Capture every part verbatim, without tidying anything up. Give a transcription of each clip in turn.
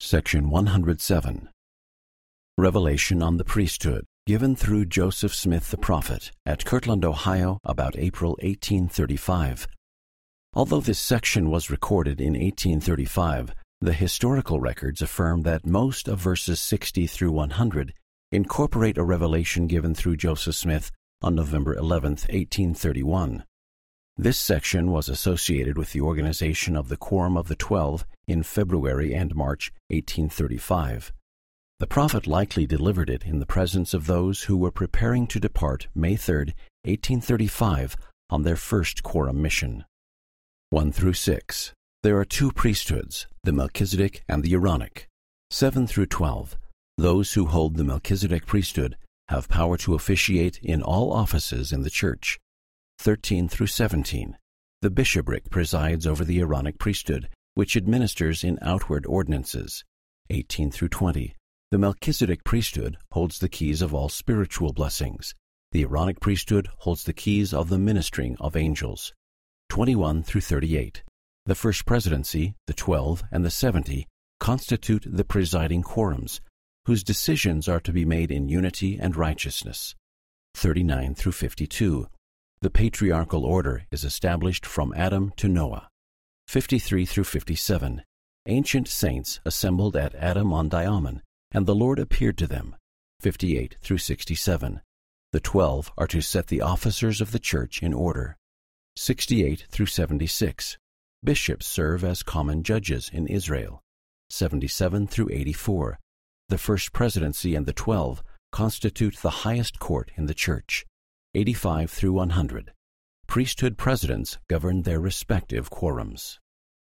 Section one hundred seven. Revelation on the Priesthood, given through Joseph Smith the Prophet at Kirtland, Ohio, about April eighteen thirty-five. Although this section was recorded in eighteen thirty-five, the historical records affirm that most of verses sixty through one hundred incorporate a revelation given through Joseph Smith on November eleventh, eighteen thirty-one. This section was associated with the organization of the Quorum of the Twelve in February and March eighteen thirty-five. The prophet likely delivered it in the presence of those who were preparing to depart May third, eighteen thirty-five, on their first quorum mission. one through six. There are two priesthoods, the Melchizedek and the Aaronic. seven through twelve. Those who hold the Melchizedek priesthood have power to officiate in all offices in the church. thirteen through seventeen. The bishopric presides over the Aaronic priesthood, which administers in outward ordinances. eighteen through twenty. The Melchizedek priesthood holds the keys of all spiritual blessings. The Aaronic priesthood holds the keys of the ministering of angels. twenty-one through thirty-eight. The first presidency, the twelve, and the seventy constitute the presiding quorums, whose decisions are to be made in unity and righteousness. thirty-nine through fifty-two. The patriarchal order is established from Adam to Noah. fifty-three through fifty-seven. Ancient saints assembled at Adam on Diamon, and the Lord appeared to them. fifty-eight through sixty-seven. The twelve are to set the officers of the church in order. sixty-eight through seventy-six. Bishops serve as common judges in Israel. seventy-seven through eighty-four. The first presidency and the twelve constitute the highest court in the church. eighty-five through one hundred. Priesthood presidents govern their respective quorums.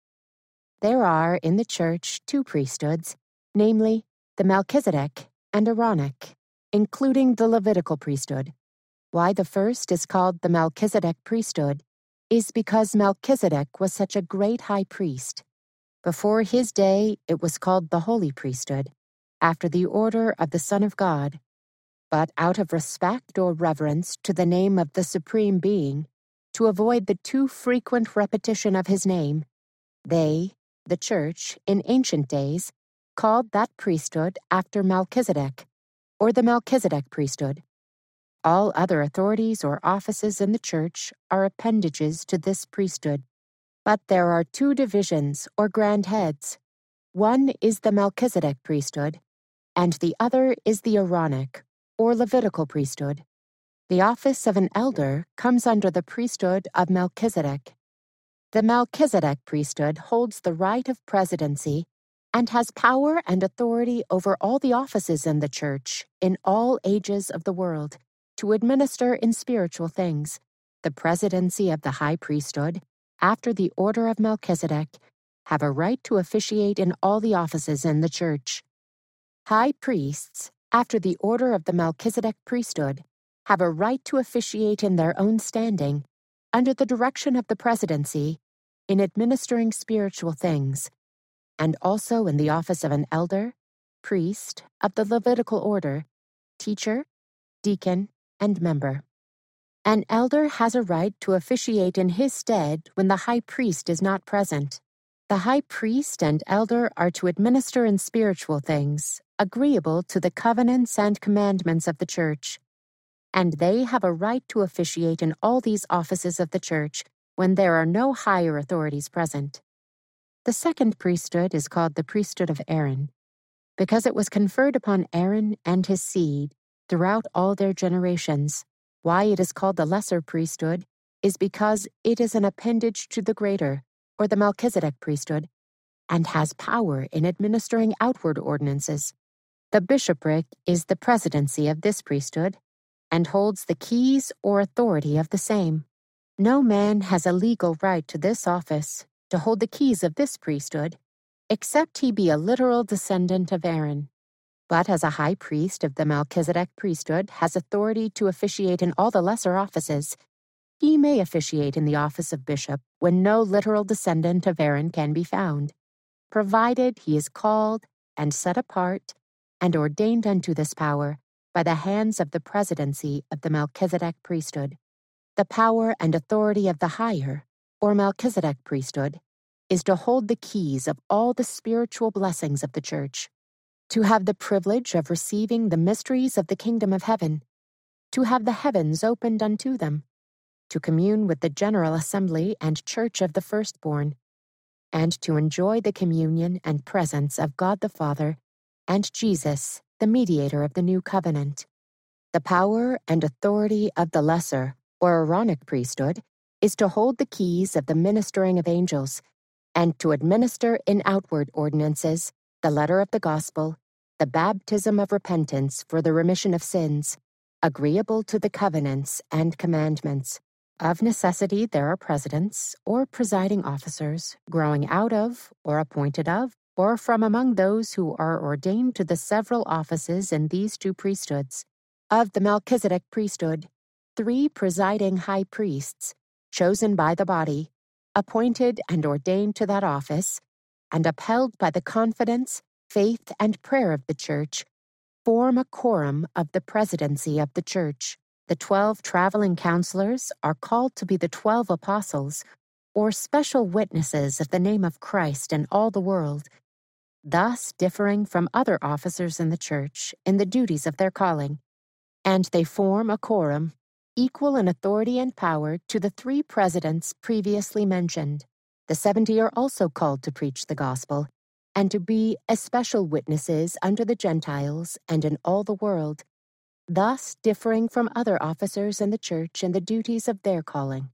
There are in the church two priesthoods, namely the Melchizedek and Aaronic, including the Levitical priesthood. Why the first is called the Melchizedek priesthood is because Melchizedek was such a great high priest. Before his day, it was called the Holy Priesthood, after the order of the Son of God. But out of respect or reverence to the name of the Supreme Being, to avoid the too frequent repetition of his name, they, the Church, in ancient days, called that priesthood after Melchizedek, or the Melchizedek priesthood. All other authorities or offices in the Church are appendages to this priesthood. But there are two divisions or grand heads. One is the Melchizedek priesthood, and the other is the Aaronic, or Levitical priesthood. The office of an elder comes under the priesthood of Melchizedek. The Melchizedek priesthood holds the right of presidency and has power and authority over all the offices in the church in all ages of the world to administer in spiritual things. The presidency of the high priesthood, after the order of Melchizedek, have a right to officiate in all the offices in the church. High priests, after the order of the Melchizedek priesthood, have a right to officiate in their own standing, under the direction of the presidency, in administering spiritual things, and also in the office of an elder, priest of the Levitical order, teacher, deacon, and member. An elder has a right to officiate in his stead when the high priest is not present. The high priest and elder are to administer in spiritual things, agreeable to the covenants and commandments of the church, and they have a right to officiate in all these offices of the church when there are no higher authorities present. The second priesthood is called the priesthood of Aaron, because it was conferred upon Aaron and his seed throughout all their generations. Why it is called the lesser priesthood is because it is an appendage to the greater, or the Melchizedek priesthood, and has power in administering outward ordinances. The bishopric is the presidency of this priesthood, and holds the keys or authority of the same. No man has a legal right to this office, to hold the keys of this priesthood, except he be a literal descendant of Aaron. But as a high priest of the Melchizedek priesthood has authority to officiate in all the lesser offices, he may officiate in the office of bishop when no literal descendant of Aaron can be found, provided he is called and set apart and ordained unto this power by the hands of the presidency of the Melchizedek priesthood. The power and authority of the higher, or Melchizedek priesthood, is to hold the keys of all the spiritual blessings of the church, to have the privilege of receiving the mysteries of the kingdom of heaven, to have the heavens opened unto them, to commune with the general assembly and church of the firstborn, and to enjoy the communion and presence of God the Father and Jesus, the mediator of the new covenant. The power and authority of the lesser, or Aaronic priesthood, is to hold the keys of the ministering of angels, and to administer in outward ordinances the letter of the gospel, the baptism of repentance for the remission of sins, agreeable to the covenants and commandments. Of necessity there are presidents, or presiding officers, growing out of, or appointed of, or from among those who are ordained to the several offices in these two priesthoods. Of the Melchizedek priesthood, three presiding high priests, chosen by the body, appointed and ordained to that office, and upheld by the confidence, faith, and prayer of the church, form a quorum of the presidency of the church. The twelve traveling counselors are called to be the twelve apostles, or special witnesses of the name of Christ in all the world, thus differing from other officers in the church in the duties of their calling. And they form a quorum, equal in authority and power to the three presidents previously mentioned. The seventy are also called to preach the gospel, and to be especial witnesses unto the Gentiles and in all the world, thus differing from other officers in the church in the duties of their calling.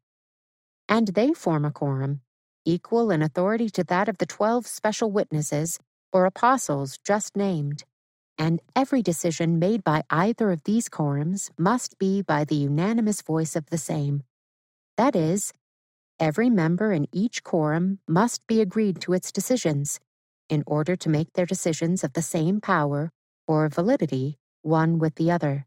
And they form a quorum, equal in authority to that of the twelve special witnesses, or apostles just named. And every decision made by either of these quorums must be by the unanimous voice of the same. That is, every member in each quorum must be agreed to its decisions, in order to make their decisions of the same power or validity one with the other.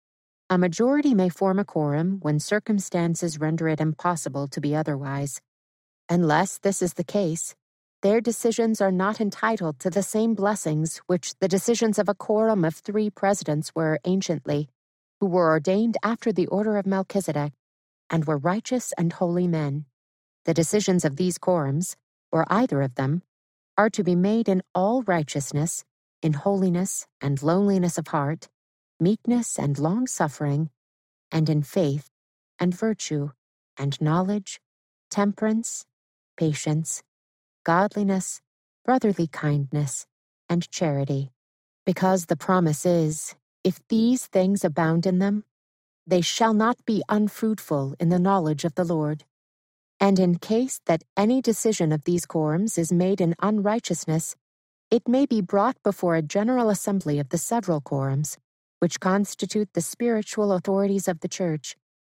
A majority may form a quorum when circumstances render it impossible to be otherwise. Unless this is the case, their decisions are not entitled to the same blessings which the decisions of a quorum of three presidents were anciently, who were ordained after the order of Melchizedek, and were righteous and holy men. The decisions of these quorums, or either of them, are to be made in all righteousness, in holiness and loneliness of heart, meekness and long-suffering, and in faith and virtue and knowledge, temperance, patience, godliness, brotherly kindness, and charity. Because the promise is, if these things abound in them, they shall not be unfruitful in the knowledge of the Lord. And in case that any decision of these quorums is made in unrighteousness, it may be brought before a general assembly of the several quorums, which constitute the spiritual authorities of the church.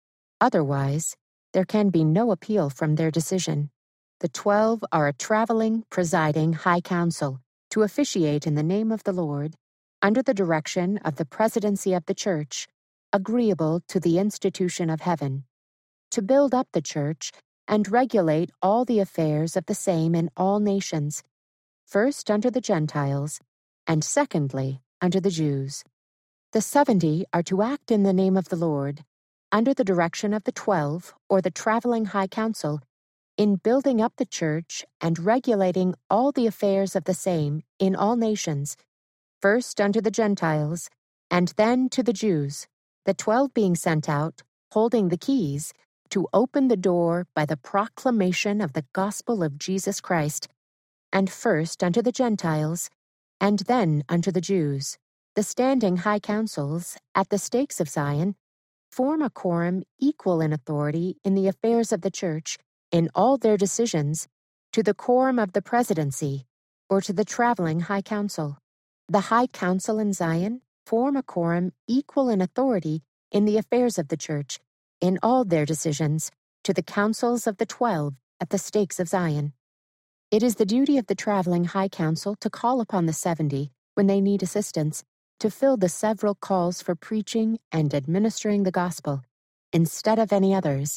Otherwise, there can be no appeal from their decision. The twelve are a traveling, presiding high council to officiate in the name of the Lord, under the direction of the presidency of the church, agreeable to the institution of heaven, to build up the church and regulate all the affairs of the same in all nations, first unto the Gentiles, and secondly unto the Jews. The seventy are to act in the name of the Lord, under the direction of the twelve, or the traveling high council, in building up the church and regulating all the affairs of the same in all nations, first unto the Gentiles, and then to the Jews, the twelve being sent out, holding the keys, to open the door by the proclamation of the gospel of Jesus Christ, and first unto the Gentiles, and then unto the Jews. The standing high councils, at the stakes of Zion, form a quorum equal in authority in the affairs of the church, in all their decisions, to the quorum of the presidency, or to the traveling high council. The high council in Zion form a quorum equal in authority in the affairs of the church, in all their decisions, to the councils of the twelve at the stakes of Zion. It is the duty of the traveling high council to call upon the seventy, when they need assistance, to fill the several calls for preaching and administering the gospel, instead of any others.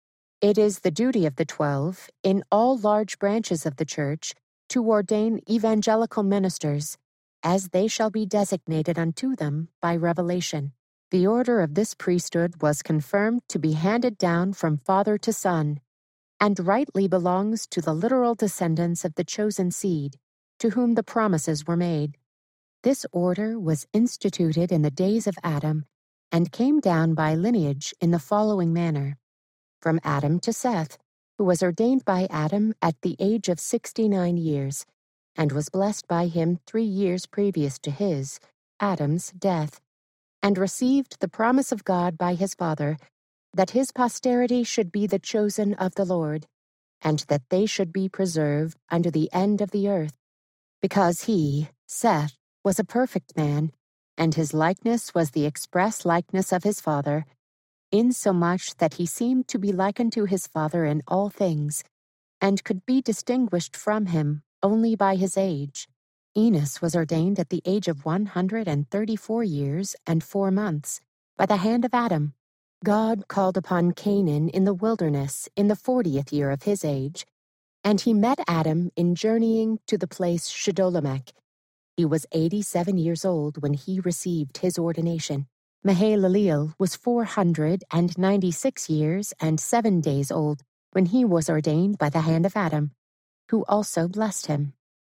It is the duty of the twelve, in all large branches of the church, to ordain evangelical ministers, as they shall be designated unto them by revelation. The order of this priesthood was confirmed to be handed down from father to son, and rightly belongs to the literal descendants of the chosen seed, to whom the promises were made. This order was instituted in the days of Adam, and came down by lineage in the following manner. From Adam to Seth, who was ordained by Adam at the age of sixty-nine years, and was blessed by him three years previous to his, Adam's, death, and received the promise of God by his father, that his posterity should be the chosen of the Lord, and that they should be preserved unto the end of the earth, because he, Seth, was a perfect man, and his likeness was the express likeness of his father, insomuch that he seemed to be like unto his father in all things, and could be distinguished from him only by his age. Enos was ordained at the age of one hundred and thirty-four years and four months, by the hand of Adam. God called upon Canaan in the wilderness in the fortieth year of his age, and he met Adam in journeying to the place Shedolamek. He was eighty-seven years old when he received his ordination. Mahalaleel was four hundred and ninety-six years and seven days old when he was ordained by the hand of Adam, who also blessed him.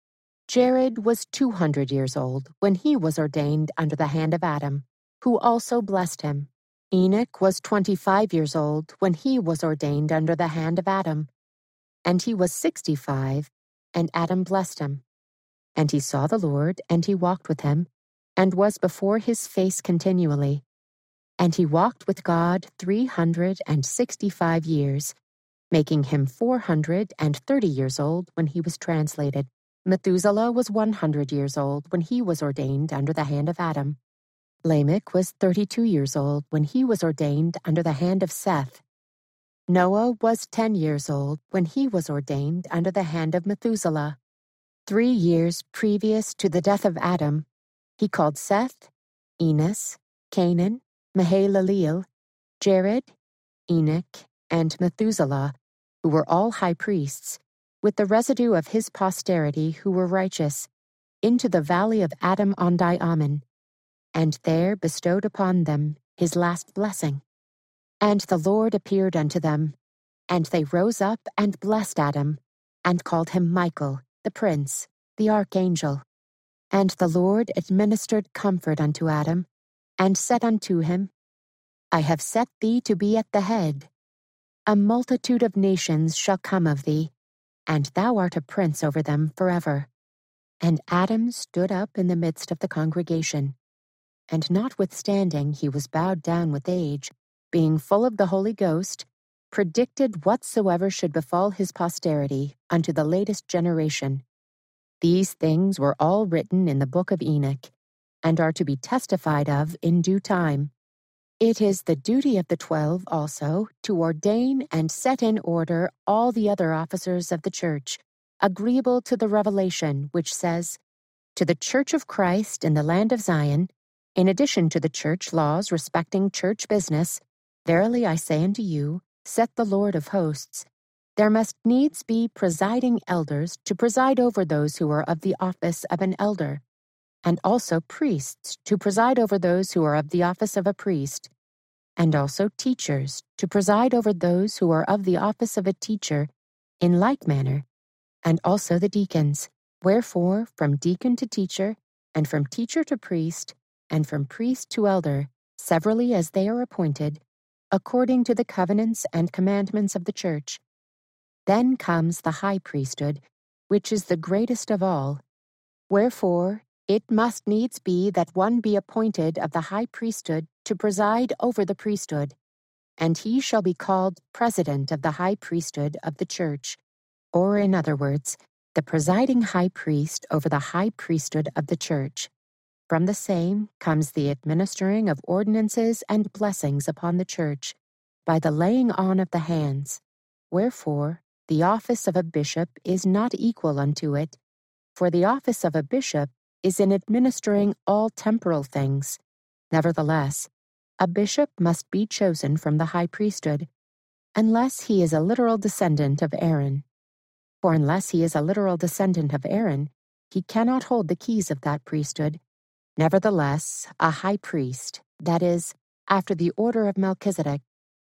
Jared was two hundred years old when he was ordained under the hand of Adam, who also blessed him. Enoch was twenty-five years old when he was ordained under the hand of Adam, and he was sixty-five, and Adam blessed him. And he saw the Lord, and he walked with him, and was before his face continually. And he walked with God three hundred and sixty-five years, making him four hundred and thirty years old when he was translated. Methuselah was one hundred years old when he was ordained under the hand of Adam. Lamech was thirty-two years old when he was ordained under the hand of Seth. Noah was ten years old when he was ordained under the hand of Methuselah. Three years previous to the death of Adam, he called Seth, Enos, Canaan, Mahalaleel, Jared, Enoch, and Methuselah, who were all high priests, with the residue of his posterity who were righteous, into the valley of Adam on Diamon, and there bestowed upon them his last blessing. And the Lord appeared unto them, and they rose up and blessed Adam, and called him Michael, the prince, the archangel. And the Lord administered comfort unto Adam, and said unto him, I have set thee to be at the head. A multitude of nations shall come of thee, and thou art a prince over them forever. And Adam stood up in the midst of the congregation, and notwithstanding he was bowed down with age, being full of the Holy Ghost, predicted whatsoever should befall his posterity unto the latest generation. These things were all written in the book of Enoch, and are to be testified of in due time. It is the duty of the twelve also to ordain and set in order all the other officers of the church, agreeable to the revelation which says, To the church of Christ in the land of Zion, in addition to the church laws respecting church business, verily I say unto you, saith the Lord of hosts, there must needs be presiding elders to preside over those who are of the office of an elder, and also priests to preside over those who are of the office of a priest, and also teachers to preside over those who are of the office of a teacher, in like manner, and also the deacons. Wherefore, from deacon to teacher, and from teacher to priest, and from priest to elder, severally as they are appointed, according to the covenants and commandments of the church. Then comes the high priesthood, which is the greatest of all. Wherefore, it must needs be that one be appointed of the high priesthood to preside over the priesthood, and he shall be called president of the high priesthood of the church, or in other words, the presiding high priest over the high priesthood of the church. From the same comes the administering of ordinances and blessings upon the church, by the laying on of the hands. Wherefore, the office of a bishop is not equal unto it, for the office of a bishop is in administering all temporal things. Nevertheless, a bishop must be chosen from the high priesthood, unless he is a literal descendant of Aaron. For unless he is a literal descendant of Aaron, he cannot hold the keys of that priesthood. Nevertheless, a high priest, that is, after the order of Melchizedek,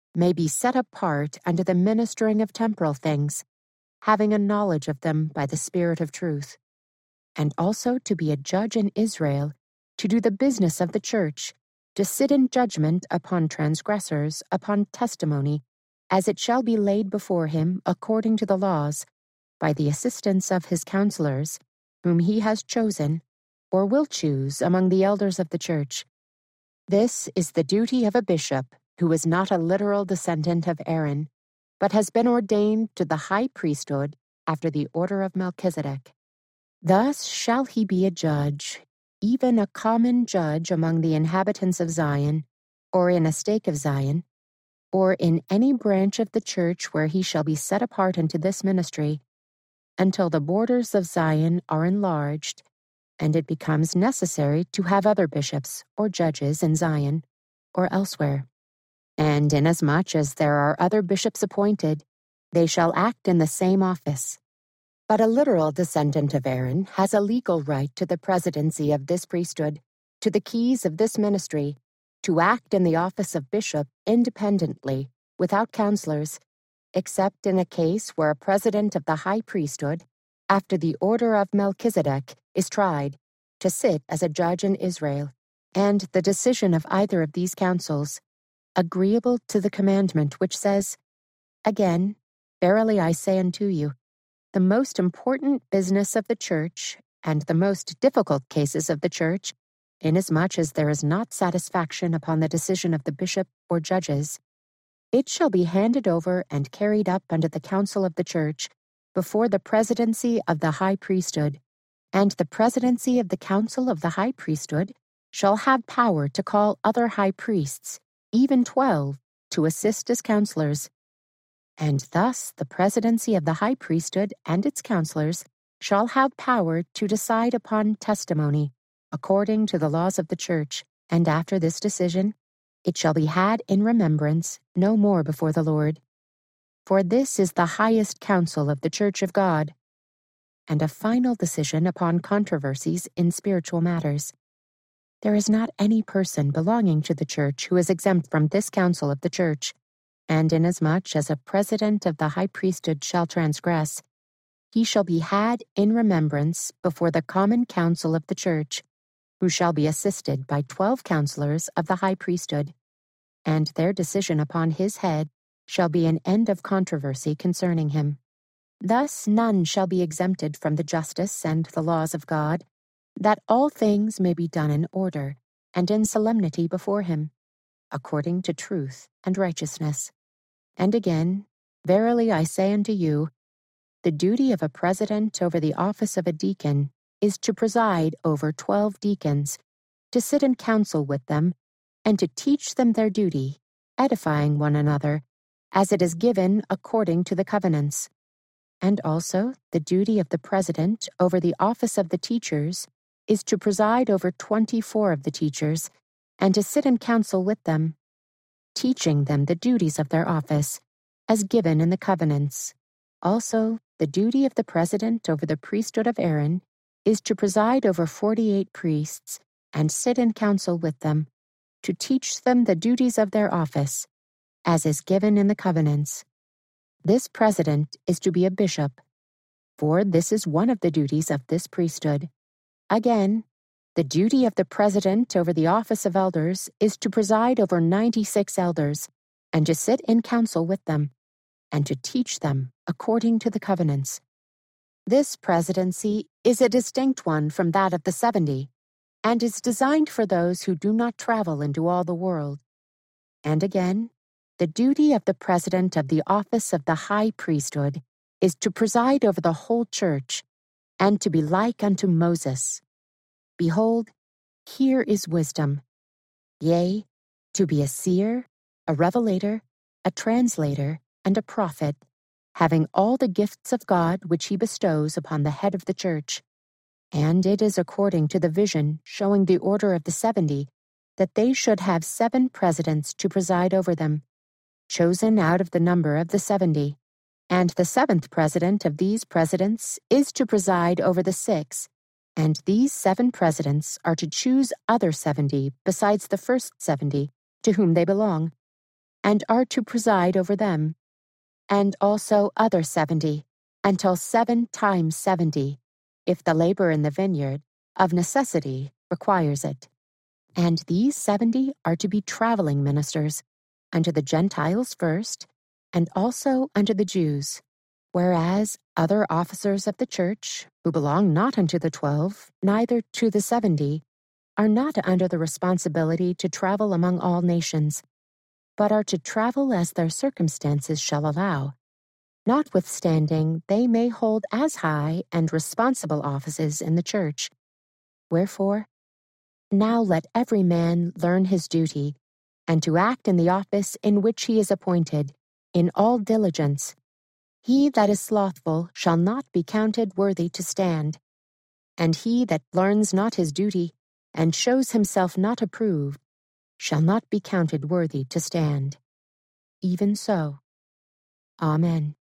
may be set apart unto the ministering of temporal things, having a knowledge of them by the Spirit of truth, and also to be a judge in Israel, to do the business of the church, to sit in judgment upon transgressors, upon testimony, as it shall be laid before him according to the laws, by the assistance of his counselors, whom he has chosen, or will choose among the elders of the church. This is the duty of a bishop who is not a literal descendant of Aaron, but has been ordained to the high priesthood after the order of Melchizedek. Thus shall he be a judge, even a common judge among the inhabitants of Zion, or in a stake of Zion, or in any branch of the church where he shall be set apart unto this ministry, until the borders of Zion are enlarged, and it becomes necessary to have other bishops or judges in Zion or elsewhere. And inasmuch as there are other bishops appointed, they shall act in the same office. But a literal descendant of Aaron has a legal right to the presidency of this priesthood, to the keys of this ministry, to act in the office of bishop independently, without counselors, except in a case where a president of the high priesthood, after the order of Melchizedek, is tried, to sit as a judge in Israel, and the decision of either of these councils, agreeable to the commandment which says, Again, verily I say unto you, the most important business of the church, and the most difficult cases of the church, inasmuch as there is not satisfaction upon the decision of the bishop or judges, it shall be handed over and carried up unto the council of the church, before the presidency of the high priesthood, and the presidency of the council of the high priesthood shall have power to call other high priests, even twelve, to assist as counselors. And thus the presidency of the high priesthood and its counselors shall have power to decide upon testimony, according to the laws of the church, and after this decision, it shall be had in remembrance no more before the Lord. For this is the highest council of the church of God, and a final decision upon controversies in spiritual matters. There is not any person belonging to the church who is exempt from this council of the church, and inasmuch as a president of the high priesthood shall transgress, he shall be had in remembrance before the common council of the church, who shall be assisted by twelve counselors of the high priesthood, and their decision upon his head shall be an end of controversy concerning him. Thus none shall be exempted from the justice and the laws of God, that all things may be done in order and in solemnity before him, according to truth and righteousness. And again, verily I say unto you, the duty of a president over the office of a deacon is to preside over twelve deacons, to sit in council with them, and to teach them their duty, edifying one another, as it is given according to the covenants. And also the duty of the president over the office of the teachers is to preside over twenty-four of the teachers, and to sit in council with them, teaching them the duties of their office, as given in the covenants. Also, the duty of the president over the priesthood of Aaron is to preside over forty-eight priests, and sit in council with them, to teach them the duties of their office, as is given in the covenants. This president is to be a bishop, for this is one of the duties of this priesthood. Again, the duty of the president over the office of elders is to preside over ninety-six elders, and to sit in council with them, and to teach them according to the covenants. This presidency is a distinct one from that of the seventy, and is designed for those who do not travel into all the world. And again, the duty of the president of the office of the high priesthood is to preside over the whole church, and to be like unto Moses. Behold, here is wisdom. Yea, to be a seer, a revelator, a translator, and a prophet, having all the gifts of God which he bestows upon the head of the church. And it is according to the vision showing the order of the seventy, that they should have seven presidents to preside over them, chosen out of the number of the seventy. And the seventh president of these presidents is to preside over the six, and these seven presidents are to choose other seventy besides the first seventy, to whom they belong. and are to preside over them, and also other seventy, until seven times seventy, if the labor in the vineyard, of necessity, requires it. And these seventy are to be traveling ministers, unto the Gentiles first, and also unto the Jews, whereas other officers of the church, who belong not unto the twelve, neither to the seventy, are not under the responsibility to travel among all nations, but are to travel as their circumstances shall allow. Notwithstanding, they may hold as high and responsible offices in the church. Wherefore, now let every man learn his duty, and to act in the office in which he is appointed, in all diligence. He that is slothful shall not be counted worthy to stand, and he that learns not his duty, and shows himself not approved, shall not be counted worthy to stand. Even so. Amen.